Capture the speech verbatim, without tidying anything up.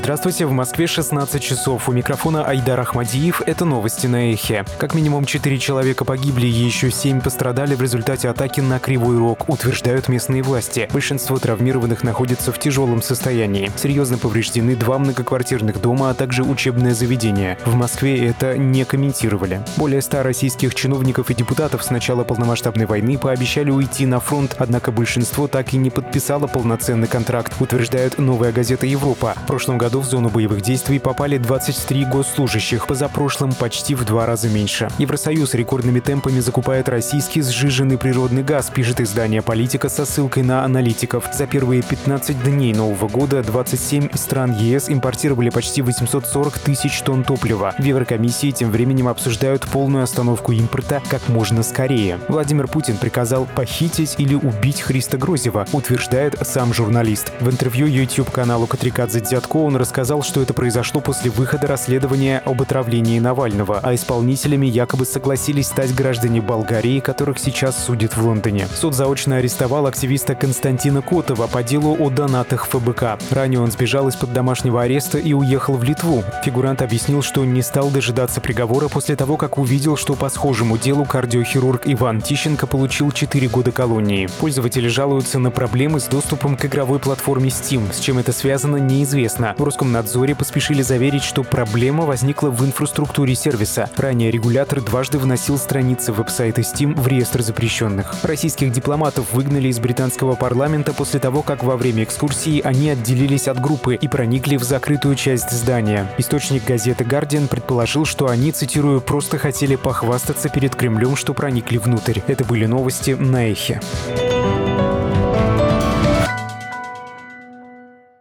Здравствуйте, в Москве шестнадцать часов. У микрофона Айдар Ахмадиев. Это новости на Эхе. Как минимум четыре человека погибли и еще семь пострадали в результате атаки на Кривой Рог, утверждают местные власти. Большинство травмированных находится в тяжелом состоянии. Серьезно повреждены два многоквартирных дома, а также учебное заведение. В Москве это не комментировали. Более ста российских чиновников и депутатов с начала полномасштабной войны пообещали уйти на фронт, однако большинство так и не подписало полноценный контракт, утверждает «Новая газета Европа». В прошлом году в зону боевых действий попали двадцать три госслужащих, позапрошлым почти в два раза меньше. Евросоюз рекордными темпами закупает российский сжиженный природный газ, пишет издание «Политика» со ссылкой на аналитиков. За первые пятнадцать дней Нового года двадцать семь стран ЕС импортировали почти восемьсот сорок тысяч тонн топлива. В Еврокомиссии тем временем обсуждают полную остановку импорта как можно скорее. Владимир Путин приказал похитить или убить Христа Грозева, утверждает сам журналист. В интервью YouTube-каналу Катрикадзе Дзятко он рассказал, что это произошло после выхода расследования об отравлении Навального, а исполнителями якобы согласились стать граждане Болгарии, которых сейчас судят в Лондоне. Суд заочно арестовал активиста Константина Котова по делу о донатах ФБК. Ранее он сбежал из-под домашнего ареста и уехал в Литву. Фигурант объяснил, что не стал дожидаться приговора после того, как увидел, что по схожему делу кардиохирург Иван Тищенко получил четыре года колонии. Пользователи жалуются на проблемы с доступом к игровой платформе Steam. С чем это связано, неизвестно. В Роскомнадзоре поспешили заверить, что проблема возникла в инфраструктуре сервиса. Ранее регулятор дважды вносил страницы веб-сайта Steam в реестр запрещенных. Российских дипломатов выгнали из британского парламента после того, как во время экскурсии они отделились от группы и проникли в закрытую часть здания. Источник газеты «Гардиан» предположил, что они, цитирую, «просто хотели похвастаться перед Кремлем, что проникли внутрь». Это были новости на Эхе.